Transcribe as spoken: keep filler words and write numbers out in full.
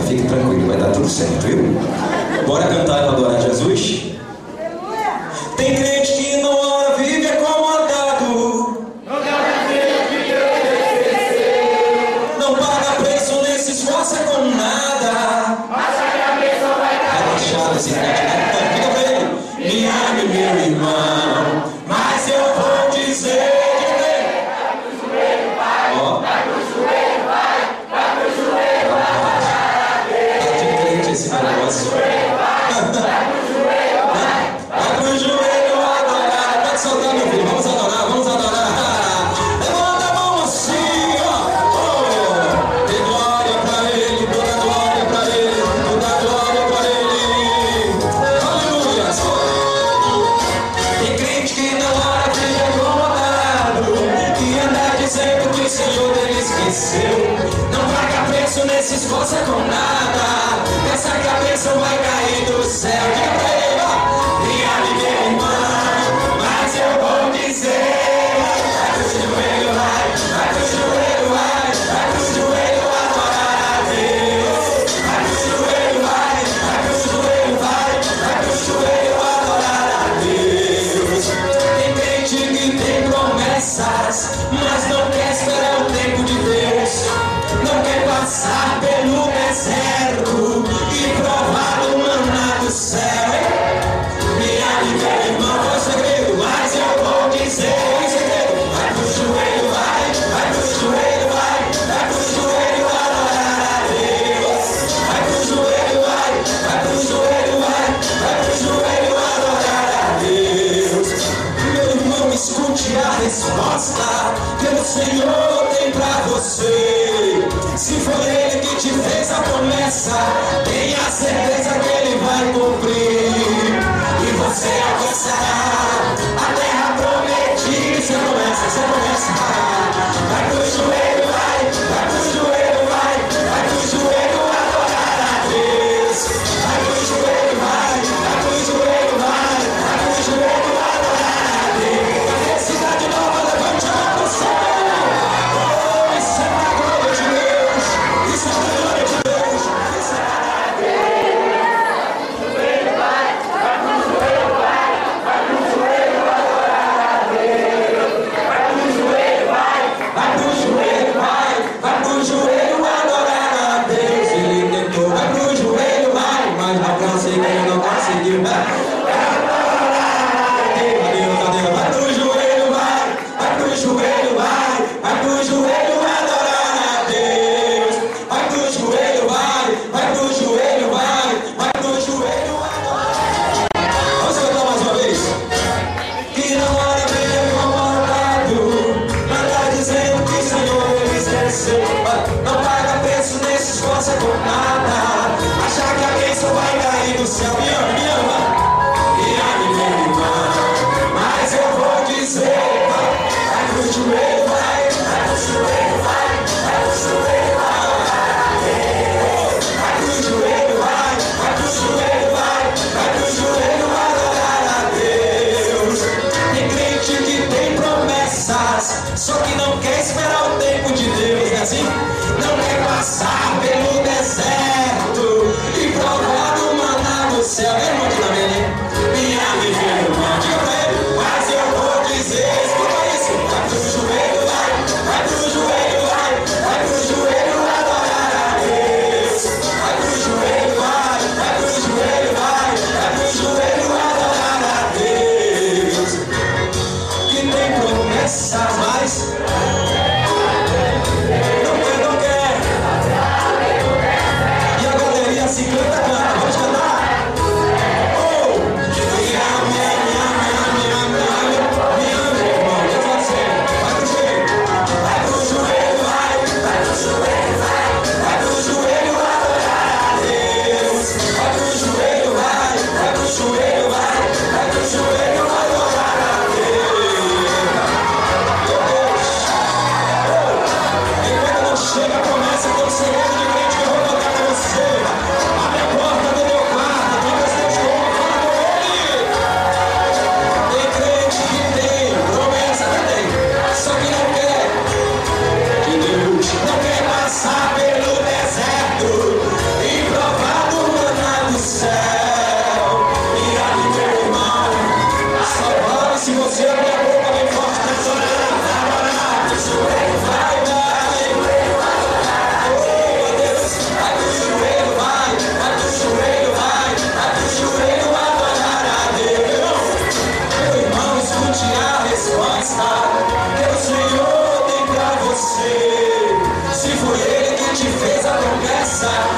fique tranquilo, vai dar tudo certo, viu? Bora cantar para adorar Jesus? Tem crente que não ora, vive acomodado, não paga preço, nem se esforça com nada. Tá deixado esse crente, né? Então, fica pra ele. Me ame, meu irmão, mas eu vou dizer. Ó. Esse negócio. Vai pro joelho adorar. Pode soltar, meu filho. Vamos adorar, vamos adorar. Levanta a mão assim, ó. Oh, dê glória pra ele, toda glória pra ele, toda glória pra ele. Aleluia. Tem crente que não ora, vive acomodado e anda dizendo que o Senhor dele esqueceu. Não paga preço, nem se esforça com nada. Essa cabeça vai cair do céu. Diga pra ele, ó. Me ame, meu irmão, mas eu vou dizer. Vai pro joelho, vai, vai pro joelho, vai, vai pro joelho adorar a Deus. Vai pro joelho, vai, vai pro joelho, vai, vai pro joelho adorar a Deus. Tem crente que tem promessas, mas não quer esperar o tempo de Deus. Não quer passar pelo deserto e provar o maná do céu. Minha amiga, irmão, é o segredo, mas eu vou dizer o segredo. Vai pro joelho, vai, vai pro joelho, vai, vai pro joelho adorar a Deus. Vai pro joelho, vai, vai pro joelho, vai, vai pro joelho adorar a Deus. Meu irmão, escute a resposta que o Senhor tem pra você. Se for Ele que te fez a promessa, tenha certeza que Ele vai cumprir. E você alcançará a terra prometida. Isso é promessa, isso é promessa. Vai pro joelho, vai, vai pro joelho, vai, vai pro joelho adorar a Deus. Vai pro joelho, vai, vai pro joelho, vai, vai pro joelho adorar a Deus. Cadê a cidade nova? Levante a mão pro céu. Oh, isso é pra glória de Deus. Isso é pra glória de Deus. Isso é pra não paga preço, nem se esforça com nada. Achar que a bênção vai cair do céu. Me ama, me ama, me ame, meu irmão, mas eu vou dizer. Vai pro joelho, vai, vai pro joelho, vai, vai pro joelho adorar a Deus. Vai pro joelho, vai, vai pro joelho, vai, vai pro joelho adorar a Deus. Tem crente que tem promessas, só que não quer esperar o tempo de Deus, é assim? Não quer passar pelo deserto e provar o maná do céu. sacrifício.